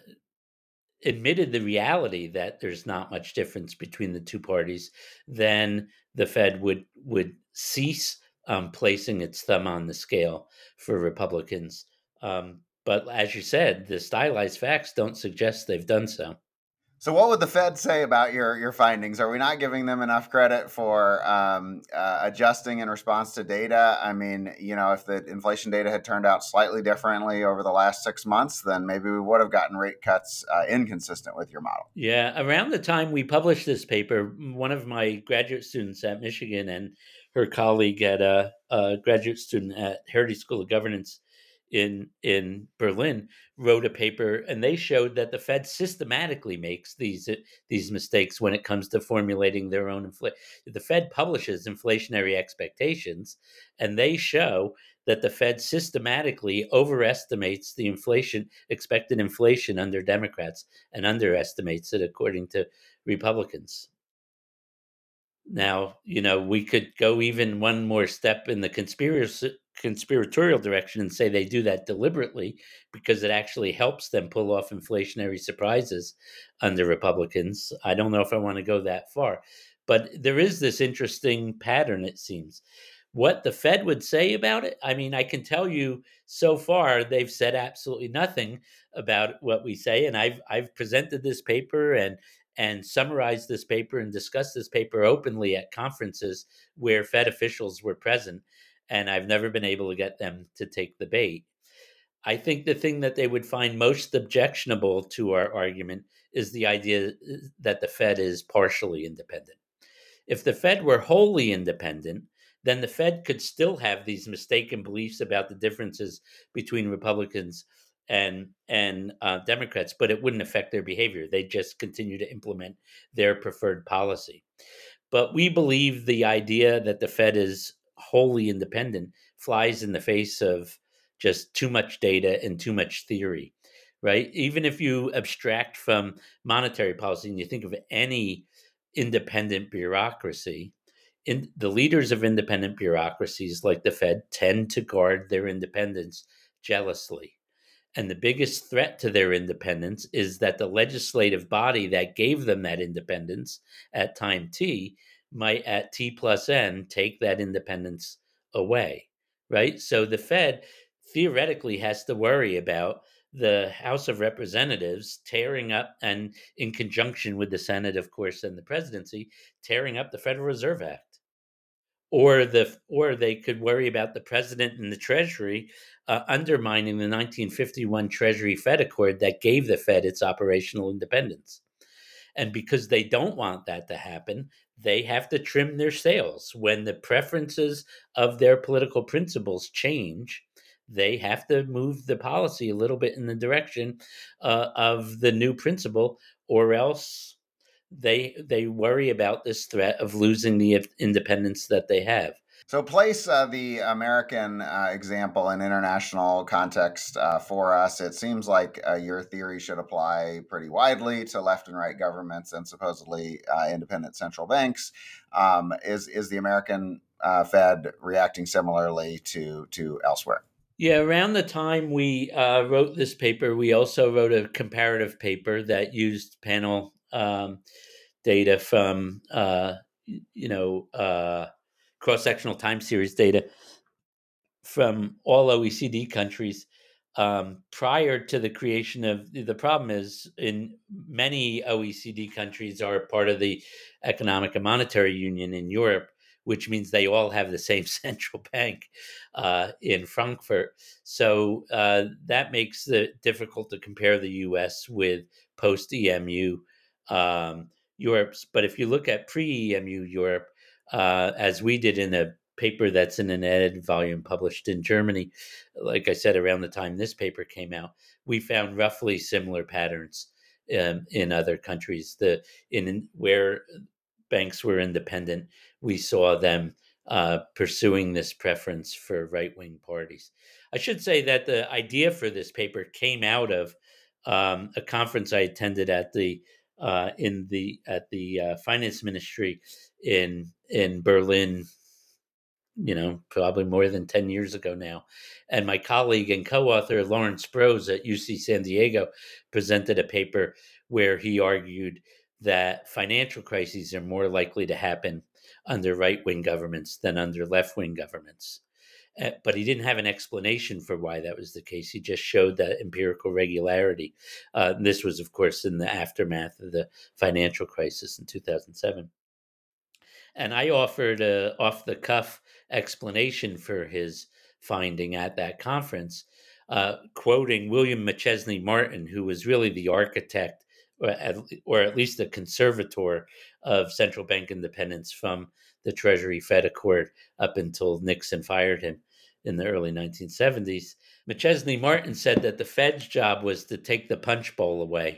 admitted the reality that there's not much difference between the two parties, then the Fed would would cease um, placing its thumb on the scale for Republicans. Um, but as you said, the stylized facts don't suggest they've done so. So, what would the Fed say about your your findings? Are we not giving them enough credit for um, uh, adjusting in response to data? I mean, you know, if the inflation data had turned out slightly differently over the last six months, then maybe we would have gotten rate cuts uh, inconsistent with your model. Yeah, around the time we published this paper, one of my graduate students at Michigan and her colleague at a, a graduate student at Heritage School of Governance in in Berlin wrote a paper, and they showed that the Fed systematically makes these these mistakes when it comes to formulating their own inflation. The Fed publishes inflationary expectations, and they show that the Fed systematically overestimates the inflation expected inflation under Democrats and underestimates it according to Republicans. Now, you know, we could go even one more step in the conspiracy conspiratorial direction and say they do that deliberately because it actually helps them pull off inflationary surprises under Republicans. I don't know if I want to go that far, but there is this interesting pattern, it seems. What the Fed would say about it, I mean, I can tell you so far they've said absolutely nothing about what we say, and I've I've presented this paper and and summarized this paper and discussed this paper openly at conferences where Fed officials were present. and I've never been able to get them to take the bait. I think the thing that they would find most objectionable to our argument is the idea that the Fed is partially independent. If the Fed were wholly independent, then the Fed could still have these mistaken beliefs about the differences between Republicans and and uh, Democrats, but it wouldn't affect their behavior. They just continue to implement their preferred policy. But we believe the idea that the Fed is wholly independent flies in the face of just too much data and too much theory, right? Even if you abstract from monetary policy and you think of any independent bureaucracy, in the leaders of independent bureaucracies like the Fed tend to guard their independence jealously. And the biggest threat to their independence is that the legislative body that gave them that independence at time T might at T plus N take that independence away, right? So the Fed theoretically has to worry about the House of Representatives tearing up, and in conjunction with the Senate, of course, and the presidency, tearing up the Federal Reserve Act. Or the or they could worry about the president and the Treasury uh, undermining the nineteen fifty-one Treasury Fed Accord that gave the Fed its operational independence. And because they don't want that to happen, they have to trim their sails. When the preferences of their political principles change, they have to move the policy a little bit in the direction uh, of the new principle, or else they they worry about this threat of losing the independence that they have. So place uh, the American uh, example in international context uh, for us. It seems like uh, your theory should apply pretty widely to left and right governments and supposedly uh, independent central banks. Um, is is the American uh, Fed reacting similarly to to elsewhere? Yeah, around the time we uh, wrote this paper, we also wrote a comparative paper that used panel um, data from, uh, you know, uh, cross-sectional time series data from all O E C D countries um, prior to the creation of the problem is in many O E C D countries are part of the Economic and Monetary Union in Europe, which means they all have the same central bank uh, in Frankfurt. So uh, that makes it difficult to compare the U S with post-E M U um, Europe. But if you look at pre-E M U Europe, uh, as we did in a paper that's in an edited volume published in Germany, like I said, around the time this paper came out, we found roughly similar patterns um, in other countries. The in where banks were independent, we saw them uh, pursuing this preference for right-wing parties. I should say that the idea for this paper came out of um, a conference I attended at the uh, in the at the uh, finance ministry in in Berlin, you know, probably more than ten years ago now. And my colleague and co-author Lawrence Brose at U C San Diego presented a paper where he argued that financial crises are more likely to happen under right-wing governments than under left-wing governments. Uh, but he didn't have an explanation for why that was the case. He just showed that empirical regularity. Uh, this was, of course, in the aftermath of the financial crisis in two thousand seven. And I offered a off-the-cuff explanation for his finding at that conference, uh, quoting William McChesney Martin, who was really the architect, or at, or at least the conservator of central bank independence from the Treasury Fed Accord up until Nixon fired him in the early nineteen seventies. McChesney Martin said that the Fed's job was to take the punch bowl away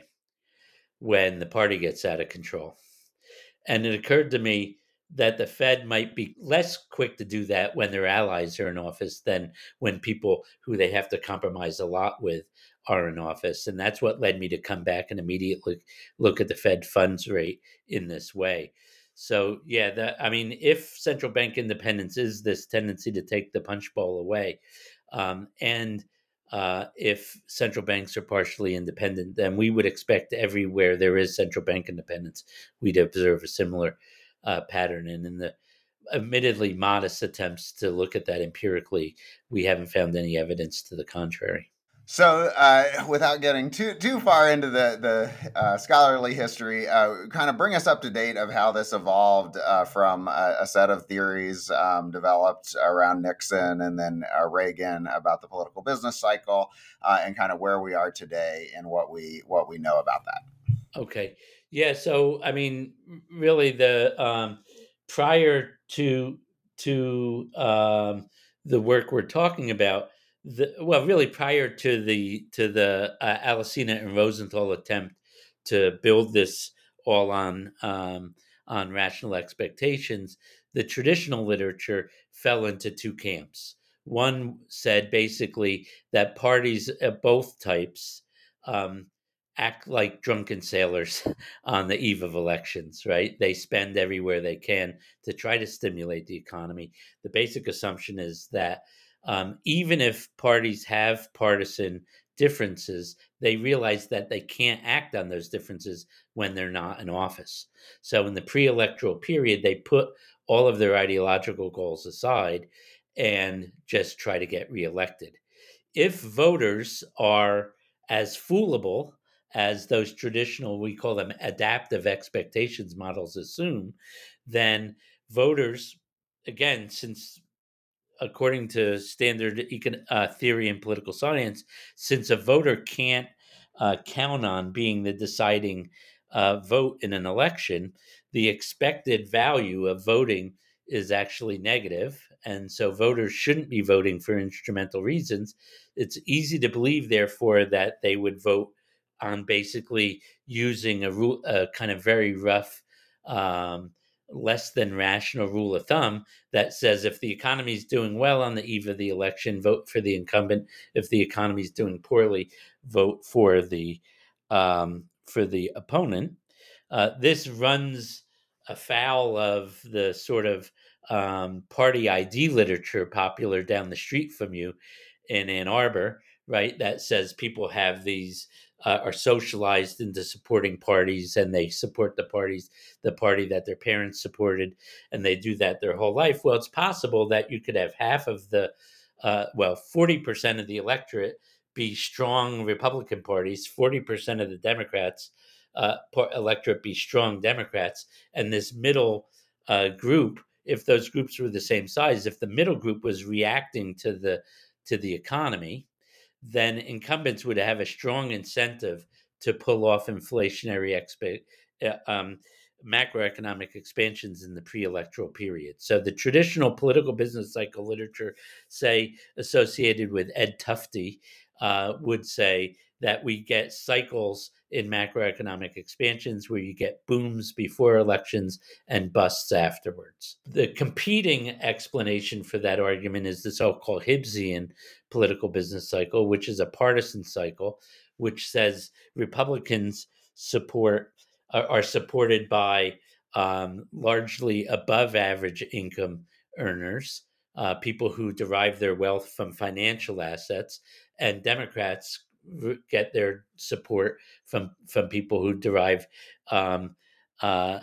when the party gets out of control. And it occurred to me that the Fed might be less quick to do that when their allies are in office than when people who they have to compromise a lot with are in office. And that's what led me to come back and immediately look at the Fed funds rate in this way. So, yeah, that, I mean, if central bank independence is this tendency to take the punch bowl away, um, and uh, if central banks are partially independent, then we would expect everywhere there is central bank independence, we'd observe a similar uh, pattern. And in the admittedly modest attempts to look at that empirically, we haven't found any evidence to the contrary. So, uh, without getting too too far into the the uh, scholarly history, uh, kind of bring us up to date of how this evolved uh, from a, a set of theories um, developed around Nixon and then uh, Reagan about the political business cycle, uh, and kind of where we are today and what we what we know about that. Okay. Yeah. So, I mean, really, the um, prior to to um, the work we're talking about, the well, really prior to the to the uh, Alesina and Rosenthal attempt to build this all on um, on rational expectations, the traditional literature fell into two camps. One said basically that parties of both types um, act like drunken sailors on the eve of elections, right? They spend everywhere they can to try to stimulate the economy. The basic assumption is that um, even if parties have partisan differences, they realize that they can't act on those differences when they're not in office. So in the pre electoral period, they put all of their ideological goals aside and just try to get reelected. If voters are as foolable as those traditional, we call them adaptive expectations models, assume, then voters, again, since according to standard econ- uh, theory and political science, since a voter can't uh, count on being the deciding uh, vote in an election, the expected value of voting is actually negative, and so voters shouldn't be voting for instrumental reasons. It's easy to believe, therefore, that they would vote on basically using a, rule, a kind of very rough, um, less than rational rule of thumb that says if the economy is doing well on the eve of the election, vote for the incumbent. If the economy is doing poorly, vote for the um, for the opponent. Uh, this runs afoul of the sort of um, party I D literature popular down the street from you in Ann Arbor, right? That says people have these uh, are socialized into supporting parties, and they support the parties, the party that their parents supported, and they do that their whole life. Well, it's possible that you could have half of the, uh, well, forty percent of the electorate be strong Republican parties, forty percent of the Democrats uh, electorate be strong Democrats, and this middle uh, group, if those groups were the same size, if the middle group was reacting to the to the economy, then incumbents would have a strong incentive to pull off inflationary expe- uh, um, macroeconomic expansions in the pre-electoral period. So the traditional political business cycle literature, say associated with Ed Tufte, uh, would say that we get cycles in macroeconomic expansions where you get booms before elections and busts afterwards. The competing explanation for that argument is the so-called Hibbsian political business cycle, which is a partisan cycle, which says Republicans support are, are supported by um, largely above average income earners, uh, people who derive their wealth from financial assets, and Democrats get their support from from people who derive um, uh,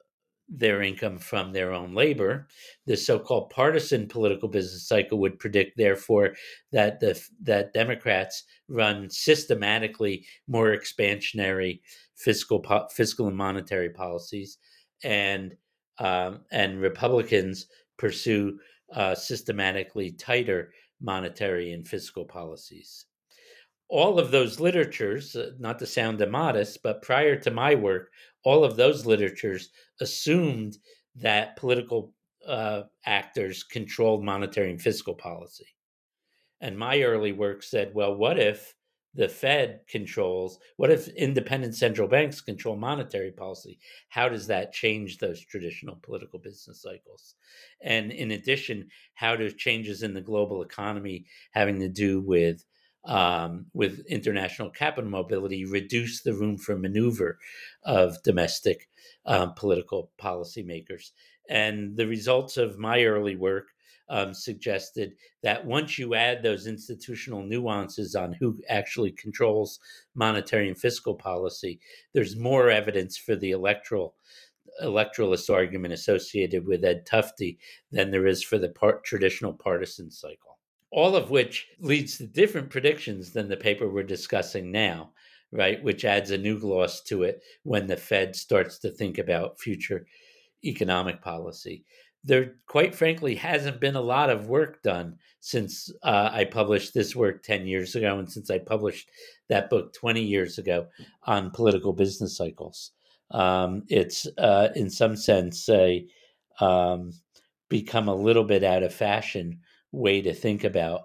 their income from their own labor. The so-called partisan political business cycle would predict, therefore, that the that Democrats run systematically more expansionary fiscal fiscal and monetary policies, and um, and Republicans pursue uh, systematically tighter monetary and fiscal policies. All of those literatures, uh, not to sound immodest, but prior to my work, all of those literatures assumed that political uh, actors controlled monetary and fiscal policy. And my early work said, well, what if the Fed controls, what if independent central banks control monetary policy? How does that change those traditional political business cycles? And in addition, how do changes in the global economy having to do with um, with international capital mobility reduce the room for maneuver of domestic um, political policymakers? And the results of my early work um, suggested that once you add those institutional nuances on who actually controls monetary and fiscal policy, there's more evidence for the electoral electoralist argument associated with Ed Tufte than there is for the part, traditional partisan cycle. all of which leads to different predictions than the paper we're discussing now, right? Which adds a new gloss to it when the Fed starts to think about future economic policy. There, quite frankly, hasn't been a lot of work done since uh, I published this work ten years ago and since I published that book twenty years ago on political business cycles. Um, it's, uh, in some sense, a um, become a little bit out of fashion way to think about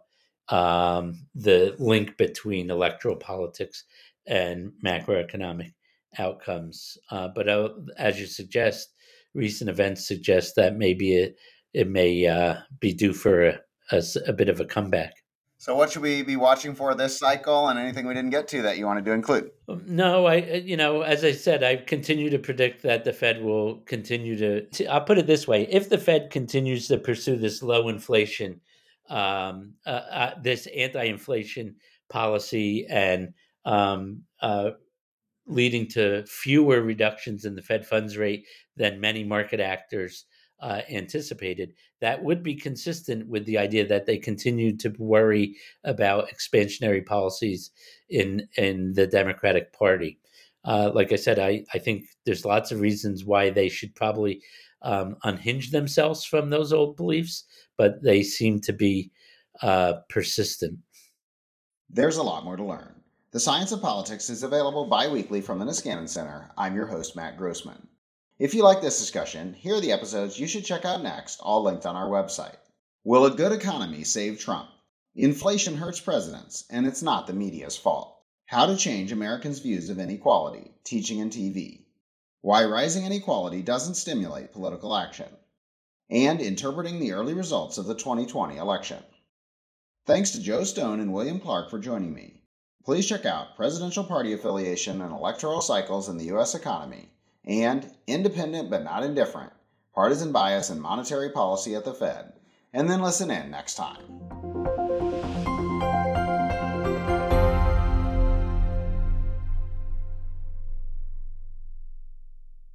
um, the link between electoral politics and macroeconomic outcomes. Uh, but uh, as you suggest, recent events suggest that maybe it, it may uh, be due for a, a, a bit of a comeback. So what should we be watching for this cycle, and anything we didn't get to that you wanted to include? No, I, you know, as I said, I continue to predict that the Fed will continue to, to I'll put it this way. If the Fed continues to pursue this low inflation, um, uh, uh, this anti-inflation policy and um, uh, leading to fewer reductions in the Fed funds rate than many market actors uh, anticipated, that would be consistent with the idea that they continue to worry about expansionary policies in in the Democratic Party. Uh, like I said, I, I think there's lots of reasons why they should probably um, unhinge themselves from those old beliefs, but they seem to be uh, persistent. There's a lot more to learn. The Science of Politics is available bi-weekly from the Niskanen Center. I'm your host, Matt Grossman. If you like this discussion, here are the episodes you should check out next, all linked on our website. Will a good economy save Trump? Inflation hurts presidents, and it's not the media's fault. How to change Americans' views of inequality, teaching and T V. Why rising inequality doesn't stimulate political action. And interpreting the early results of the twenty twenty election. Thanks to Joe Stone and William Clark for joining me. Please check out Presidential Party Affiliation and Electoral Cycles in the U S Economy and Independent but Not Indifferent, Partisan Bias and Monetary Policy at the Fed, and then listen in next time.